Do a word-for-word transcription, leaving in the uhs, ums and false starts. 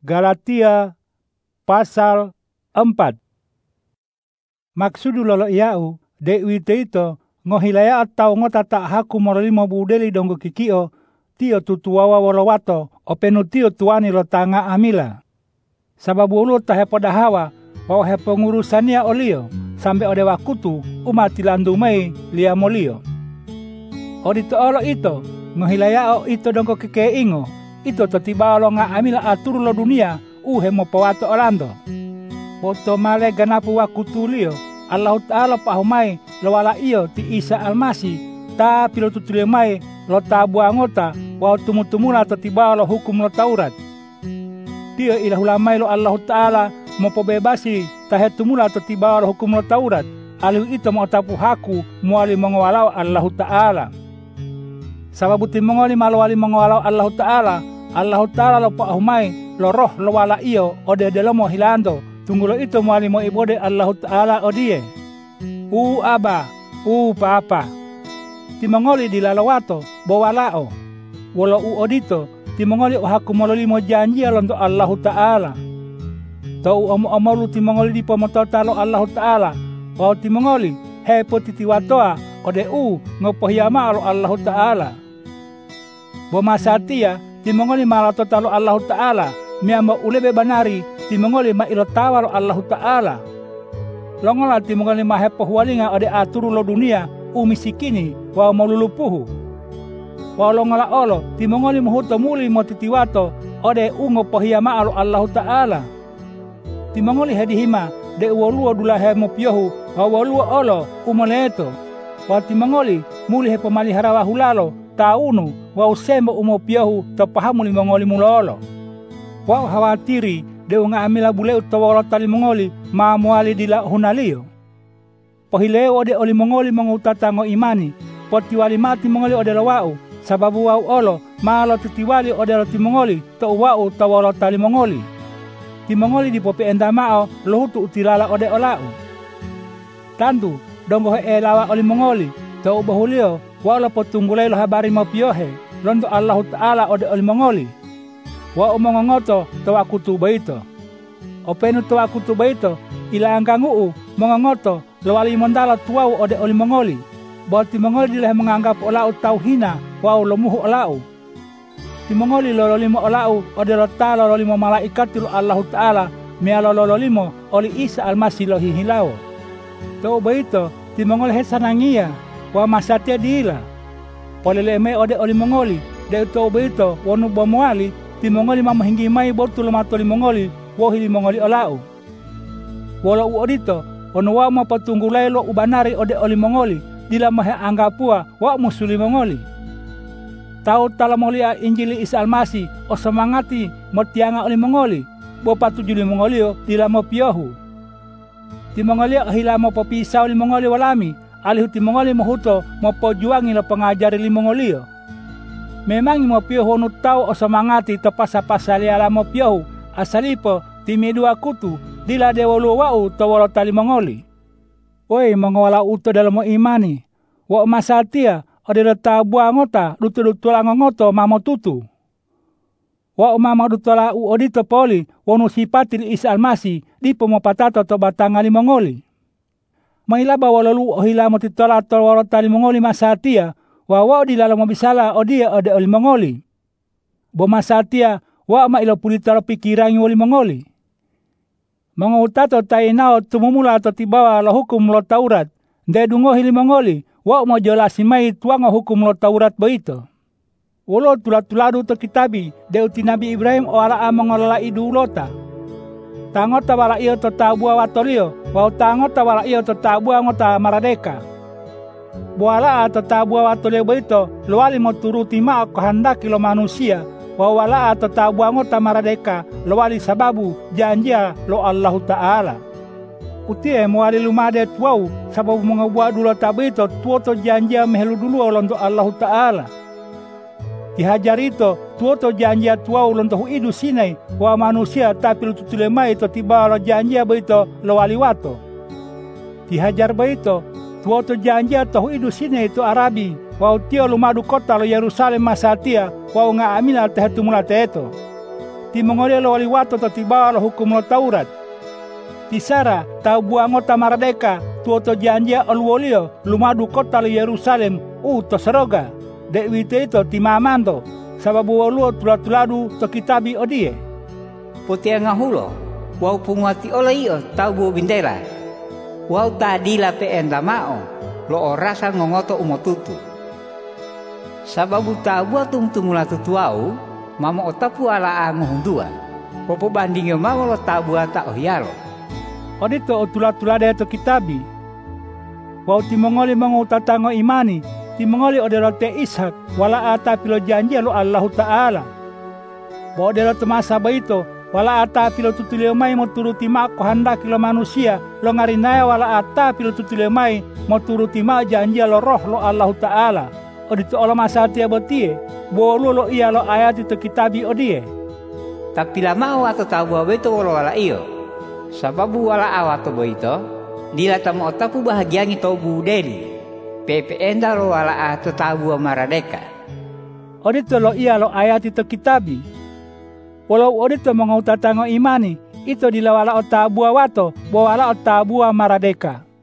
Galatia pasal empat. Maksudu lolo iau de wite ito ngohilaya atau ngotata haku morolimo budeli dongo kikio tio tutuawa wolowato openu tio tuani lo tanga amila. Sababu ulu tahe podahawa bahwa he pengurusania olio sampai ode wakutu umati landumai lia molio. Odito olo ito ngohilaya o ito dongo kike ingo ito totiba lo nga amila aturu lo dunia uhe mo pawato orando. Poto male ganapu wakutu lio Allah Ta'ala pahumai lo wala iyo ti Isa Almasi ta pilo tutule mai lo tabu angota wa tumu-tumula totiba lo hukum lo Taurat. Tio ilah ulamai lo Allah Ta'ala mo pobebasi tahe tumula totiba lo hukum lo Taurat alihu ito mo tapu haku muali mengawalau Allah Ta'ala. Sababu timongoli malawali mengawalau Allah Ta'ala Allah Ta'ala lo pahumai lo roh lo wala iyo ode delomo hilando tunggulo itu muali mo ibode Allah Ta'ala odie. U aba, u papa. Timongoli di lalawato bawalao. Walo u odito timongoli o haku mololi mo janji londo Allah Ta'ala. Tau omo-omolu timongoli di pomotota lo Allah Ta'ala. Wao timongoli hepo titiwatoa ode u ngopohiyama lo Allah Ta'ala. Bomasatia timongoli malato talo Allah Ta'ala miamba ulebe banari timongoli ma ilotawa lo Allah Ta'ala. Longola timongoli ma hepo hualinga ode aturu lo dunia umisikini wa molulupuhu. Wa longola olo timongoli muhuto muli mo titiwato ode ungo pohiyama lo Allah Ta'ala. Timongoli hedihima de uoluo dula he mopiohu wa uoluo olo umoleto. Wa timongoli muli hepo malihara wa hulalo taunu wa usemo umopiohu topahamu limongoli mulolo. Wa hawatiri de unga amila bule utawala tali mongoli ma muali dila hunalio. Pohileo ode oli mongoli mengutata ngo imani potiwali mati mongoli ode lawau sababu wau olo malo titiwali ode lo timongoli to wau tawala tali mongoli. Timongoli di pope endamao lohutu utilala ode olau. Tantu dongo he lawa oli mongoli to ubahulio wala potunggulai lo habari mapiohe londo Allah Ta'ala ode oli mongoli. Wa umongongoto to akutu baito. Openu to akutu baito ila angkangu mongongoto lo wali mondala tuau ode oli mongoli. Boti mongoli dilah menganggap olau tauhina wa lo muhu olau. Timongoli lo limo olau ode lo ta lo limo malaikat lo Allah Ta'ala mea lo lo limo oli Isa Almasi lo hihilao. To baito timongoli hesanangia wa masatia dila. Polele me ode oli mongoli de to baito wonu bomuali timongoli mamahinggi mai botul matoli mongoli wohili mongoli olau. Wala u odito ono wa ma patunggulai lo ubanari ode oli mongoli dila mahe anggapua wa musuli mongoli. Tau tala molia Injili Isa Almasi o semangati motianga oli mongoli bo patujuli mongolio dila mo piohu. Timongoli hila mo popisau li mongoli walami alihu timongoli mohuto mo pojuangi lo pengajari li mongolio. Memang mo piohu nu tau o semangati to pasa-pasali ala mo piohu asalipo timidua kutu dila dewolu wau to walo tali mongoli. Oi mongwala uto dalam mo imani wa masatia ode leta bua ngota lutu-lutu la ngoto mamo tutu. Wa mama dutola u odito poli wonu sipati Isa Almasi di pomopatato to batanga li mongoli. Mailaba walolu ohila mo titola to walo tali mongoli masatia wa wa di lalo mabisala odia ode oli mongoli. Bo masatia wa ma ilo pulitaro pikirangi oli mongoli. Mangutato tainao tumumula to tibawa lo hukum lo Taurat. Nde dungo hili mongoli wa mo jolasi mai tuango hukum lo Taurat baito. Wolo tulat-tuladu to kitabi de uti Nabi Ibrahim o ala amangolala idulota. Tangota wala iyo to tabua watolio wa tangota wala iyo to tabua ngota maradeka. Buala atau tabua watolio baito luali mo turuti ma kehendaki lo manusia wa wala atau tabua ngota maradeka luali sababu janjia lo Allah Ta'ala. Utie muali lumade tuau sababu mengabua dulu tabito tuoto janjia mehelu dulu londo Allah Ta'ala. Dihajar itu tuoto janjia tuau londo idu sinai wa manusia tapi lututulemai to tiba lo janjia baito lo waliwato. Dihajar baito tuoto janjia tohu idu sine itu Arabi wau tio lumadu kota lo Yerusalem masatia wau nga amina tehetumula teeto. timongoli lo waliwato to tibawa lo hukum lo Taurat. Tisara tau bua ngota maradeka tuo to janjia oluolio lumadu kota lo Yerusalem u to seroga. Dek wite ito timamando sababu waluo tulatuladu to kitabi odie. Potia ngahulo, wau pungwati ola iyo tau buo bindela. Wau tadila pe enda mao, lo orasa ngongoto umotutu. Sababu tau buo tung-tungula tutuau, mama otapu ala angohundua. Popo bandingyo mama lo tau buo ta ohialo. Odito otulatulada to kitabi. Wau timongoli mangutatango imani, timongoli odelo te Ishak, wala ata pilo janji lo Allah Ta'ala. Bo odelo temasa baito, wala ata pilo tutulio mai mo turuti ma ko handaki lo manusia, lo ngarinaya wala ata pilo tutulio mai mo turuti ma janji lo roh lo Allah Ta'ala. Odito ola masati abotie, bo lo iya lo ayat itu kitabi odie. Tapi lama wato tabu beto wala iyo. Sababu wala awato boito, dila tamu otapu bahagiangi tobu deli. Pepe enda lo wala ato tabu maradeka. Odito lo iya lo ayat itu kitabi. Walau odito mengutatango imani, itu dilawala otabua wato, bawala otabua maradeka.